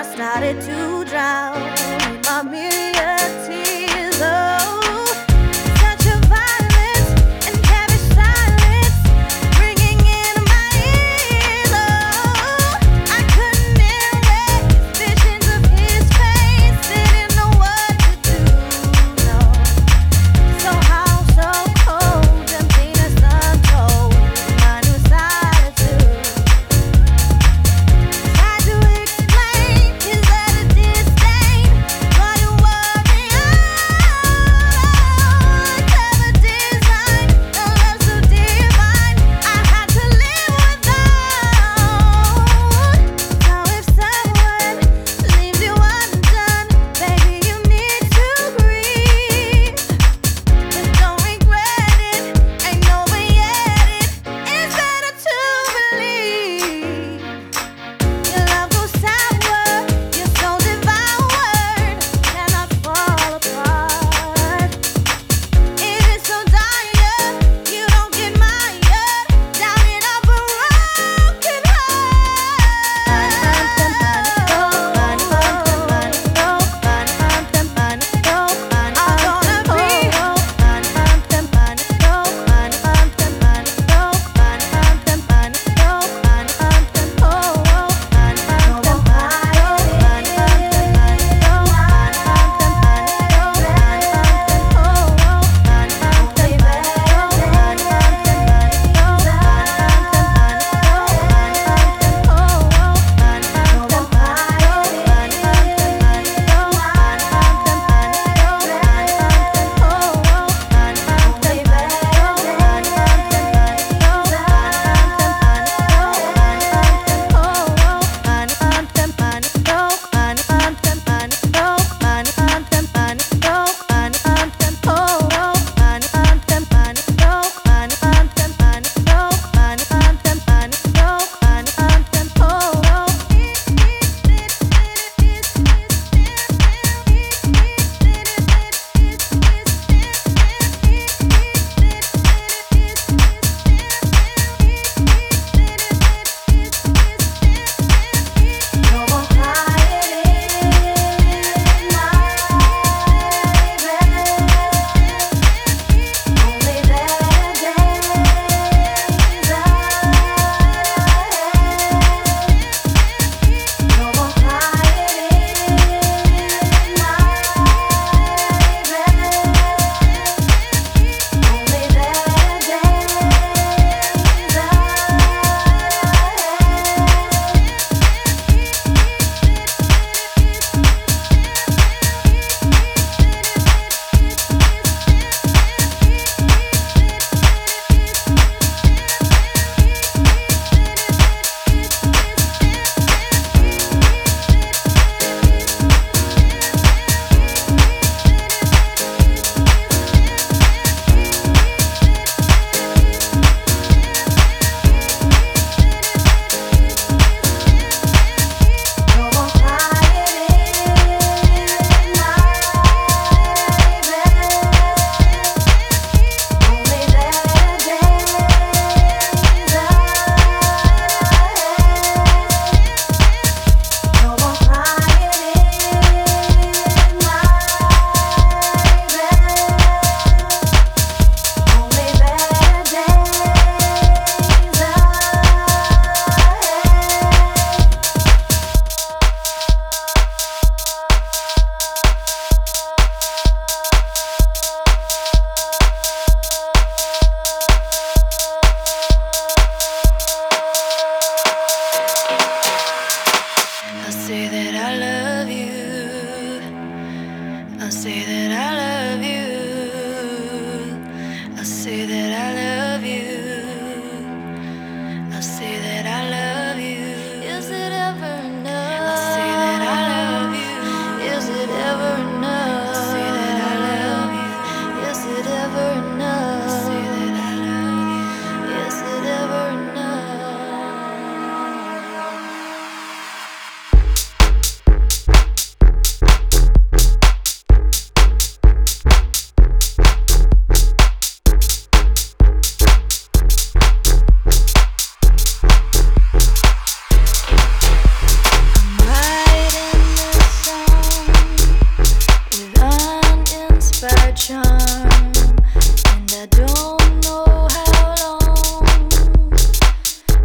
started to drown in my myriad tears. Oh, such a violence and heavy silence ringing in my ears. Oh, I couldn't erase visions of his face. Didn't know what to do. No, so how so cold, emptiness untold. My new solitude. Tried to explain his utter disdain.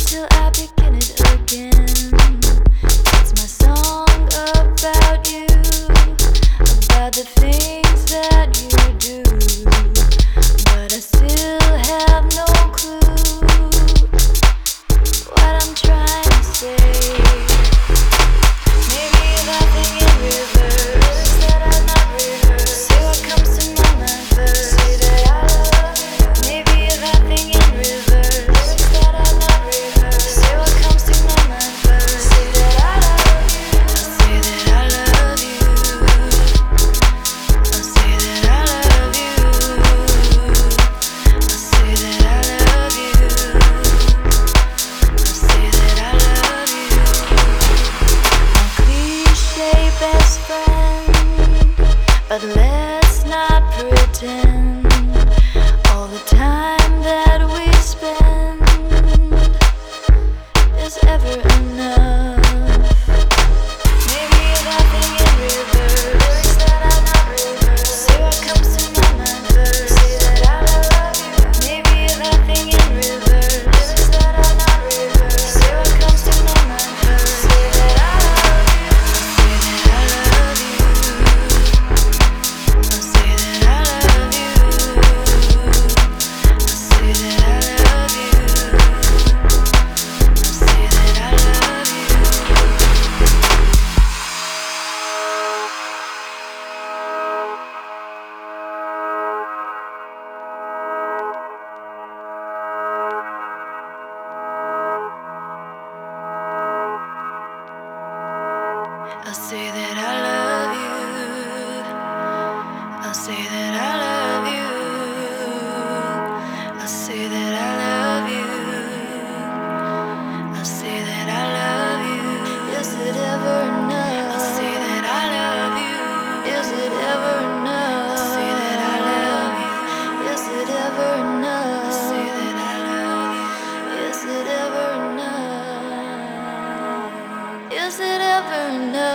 till I begin it again. It's my song about you, about the things that you do, but I still have no clue what I'm trying to say. Maybe nothing in reverse that I not rehearse. Say what comes to my mind first. Say that I love you. Maybe nothing in reverse that I not rehearse. Say what comes to my mind first. Say that I love you. I'll say that I love you. I'll say that I love you. I'll say that I love you. I'll say that I love you. Cliche best friend, but let's not pretend all the time that we spend is ever enough. Maybe nothing in reverse that I not rehearse. Say what comes to my mind first. Say that I love you. Maybe nothing in reverse that I not rehearse. Say what comes to my mind first. Say that I love you. Say that I love you. I'll say that I love you. I'll say that I love you. I'll say that I love you. I'll say that I love you. I'll say that I love you. I'll say that I love you. I'll say that I love you. Is it ever enough? I'll say that I love you. Is it ever enough? I'll say that I love you. Is it ever enough? I'll say that I love you. Is it ever enough? Is it ever enough?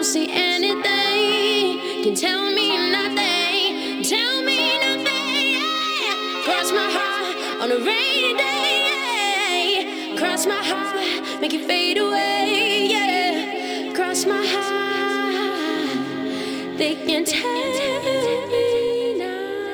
see anything. Can tell me nothing. Tell me nothing. Yeah. Cross my heart on a rainy day. Yeah. Cross my heart, make it fade away. Yeah. Cross my heart. They can tell me now.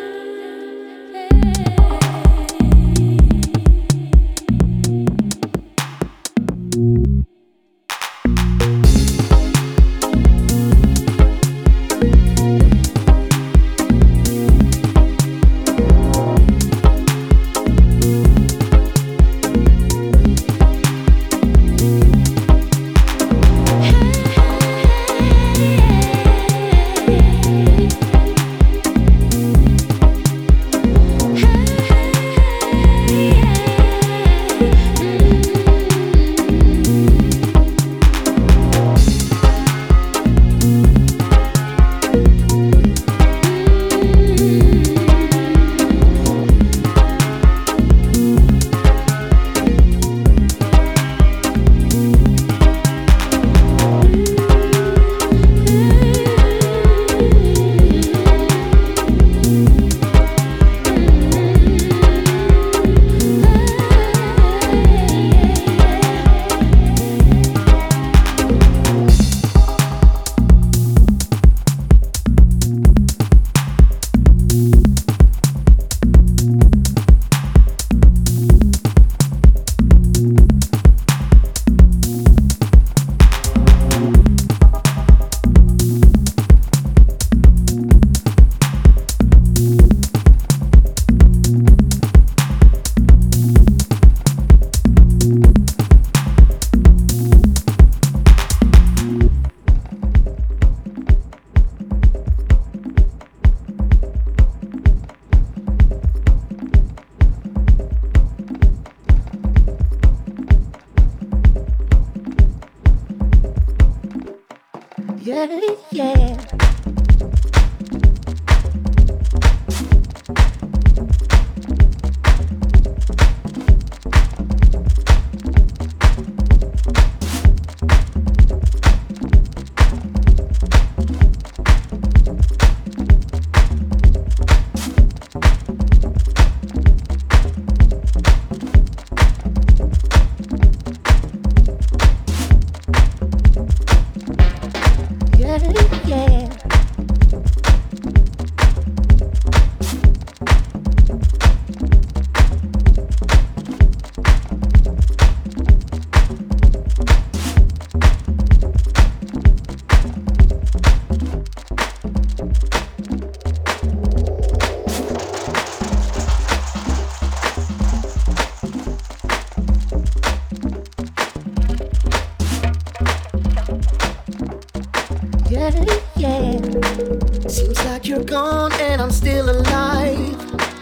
Seems like you're gone and I'm still alive.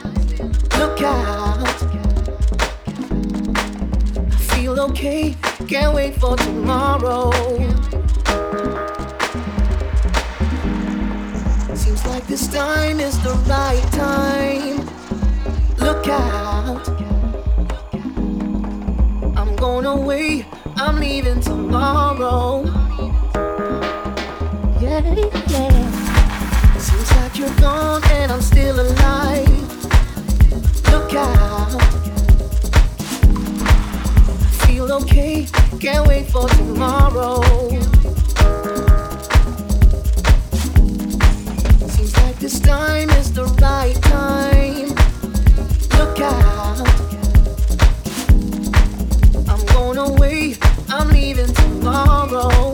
Look out. I feel okay, can't wait for tomorrow. Seems like this time is the right time. Look out. I'm going away, I'm leaving tomorrow. Seems like you're gone and I'm still alive. Look out. I feel okay, can't wait for tomorrow. Seems like this time is the right time. Look out. I'm going away, I'm leaving tomorrow.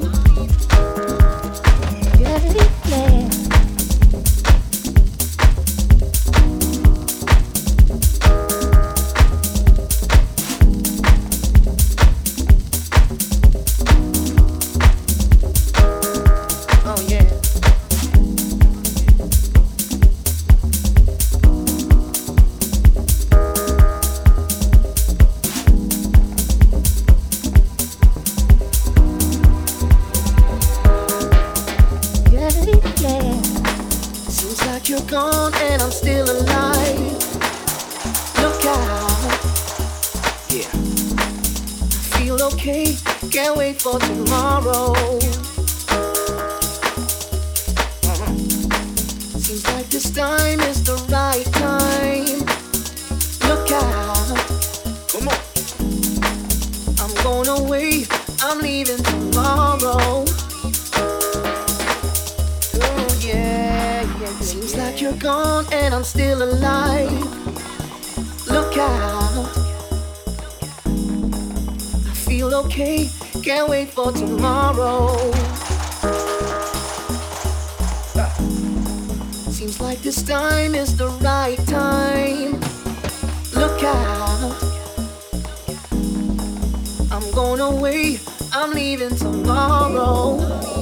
You're gone and I'm still alive. Look out. Yeah. I feel okay, can't wait for tomorrow. Seems like this time is the right time. Look out. Come on. I'm going away. I'm leaving tomorrow. Oh yeah, yeah. Seems like you're gone and I'm still alive. Look out. I feel okay. Can't wait for tomorrow. Seems like this time is the right time. Look out. I'm going away. I'm leaving tomorrow.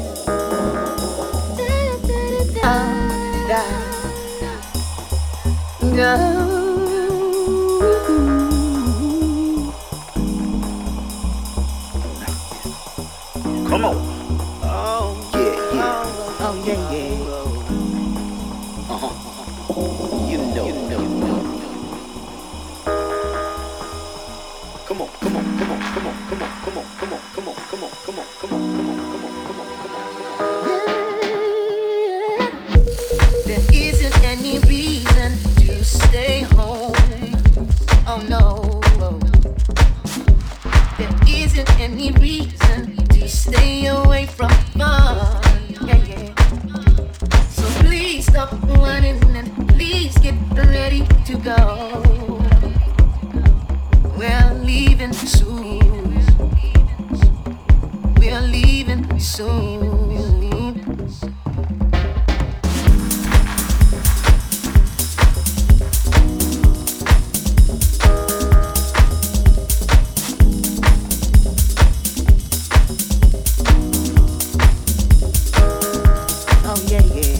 Come on. Oh yeah, yeah. Oh yeah, yeah. You know. Come on. There isn't any reason to stay home. Oh no. There isn't any reason to stay away from fun. Yeah, yeah. So please stop running and please get ready to go. We're leaving soon. We're leaving soon. Oh yeah, yeah.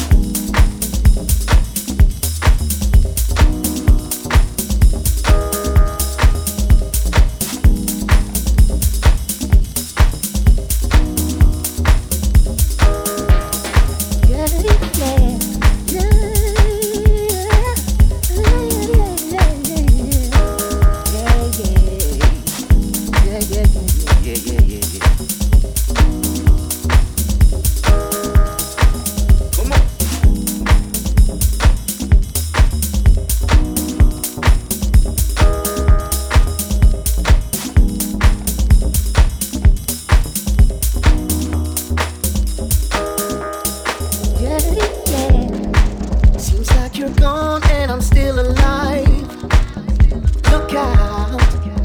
Seems like you're gone and I'm still alive. Look out.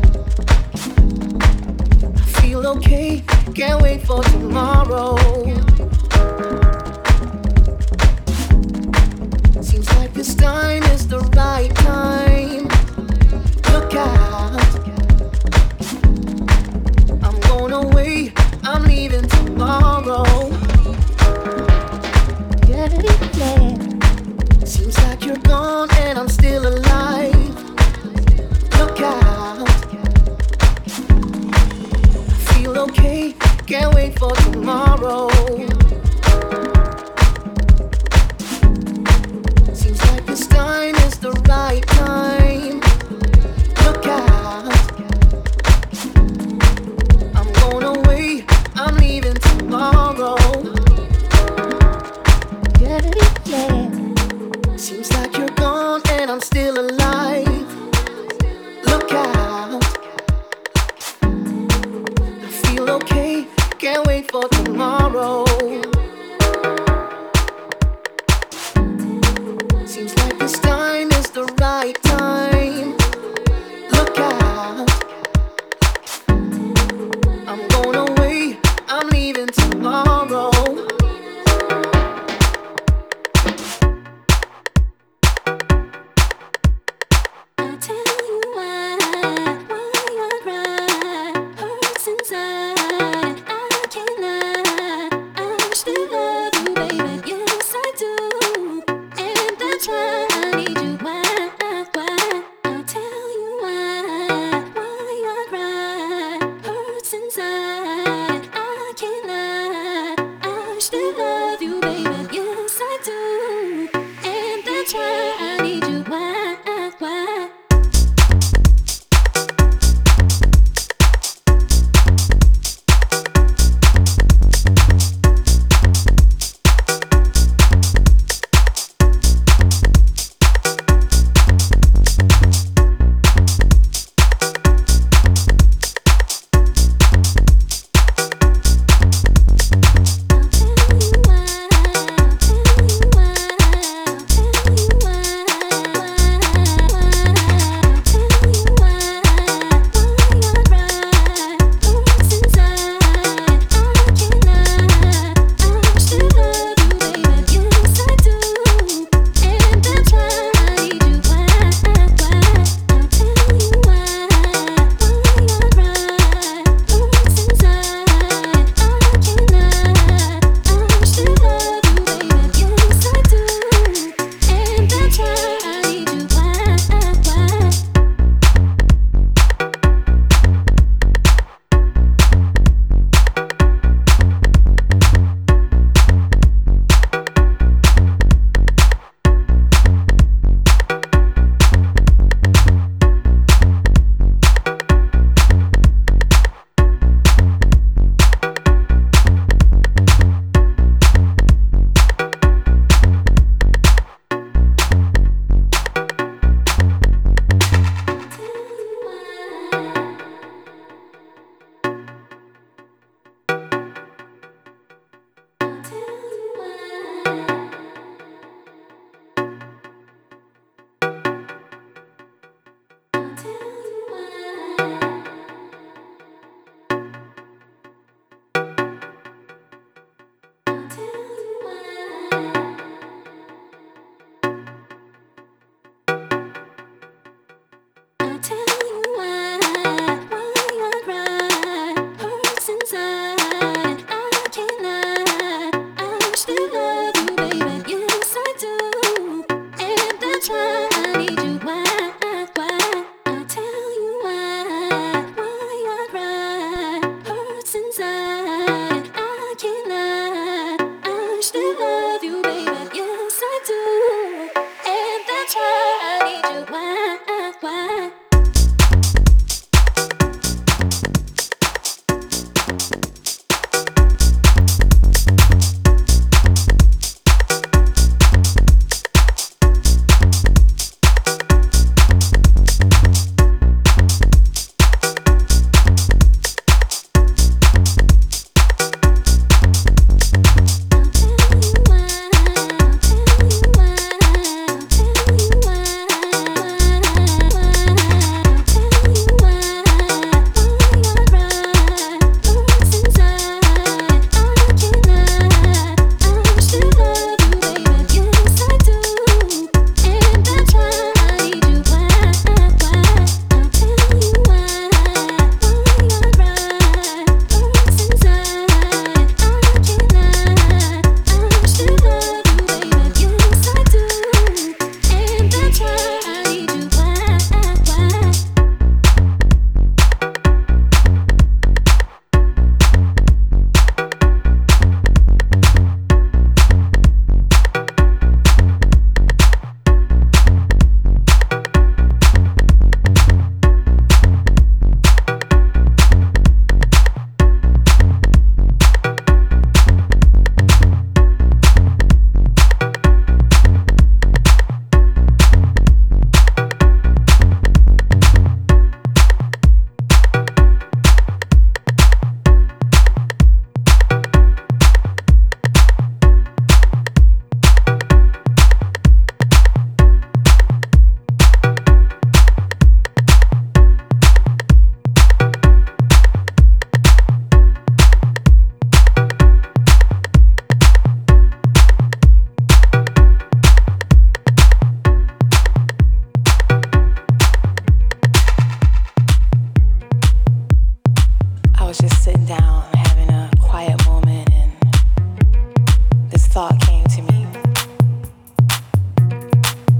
I feel okay. Can't wait for tomorrow. Seems like this time is the right time. Look out. I'm going away. I'm leaving tomorrow. Seems like you're gone and I'm still alive. Look out. I feel okay. Can't wait for tomorrow.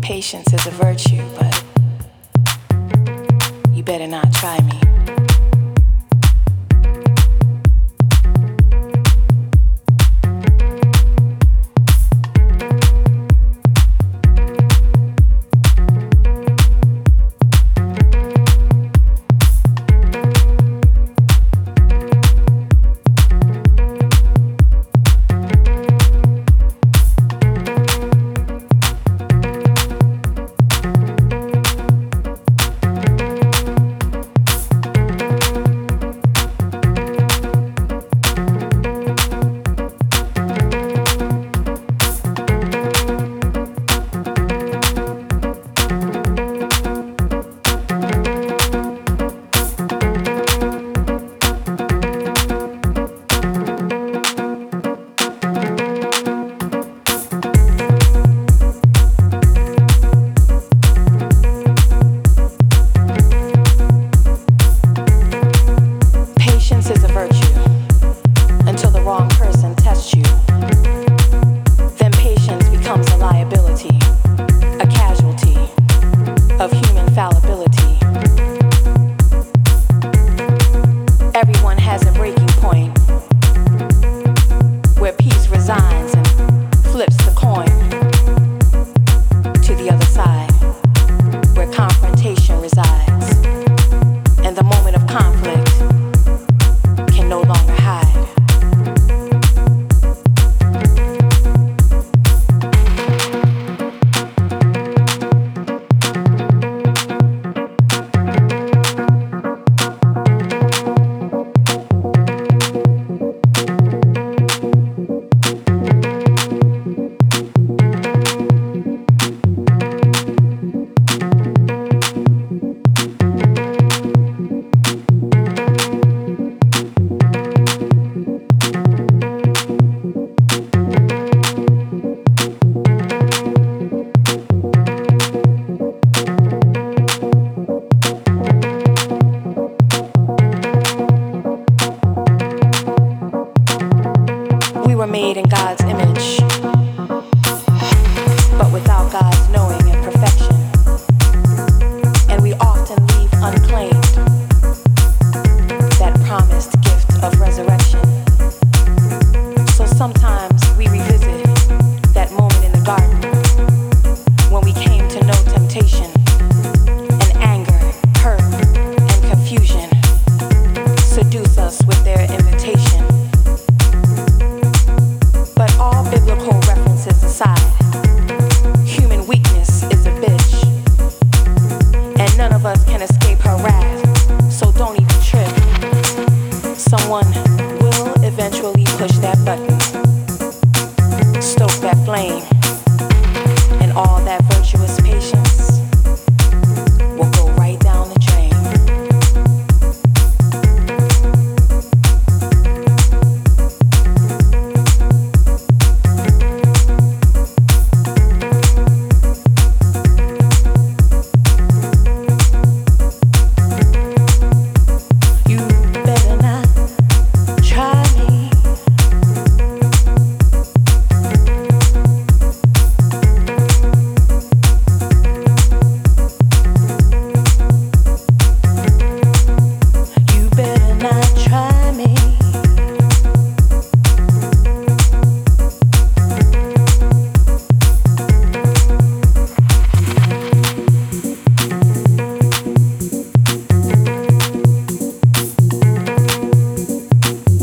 Patience is a virtue, but you better not try me.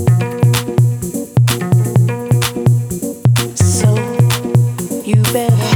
You better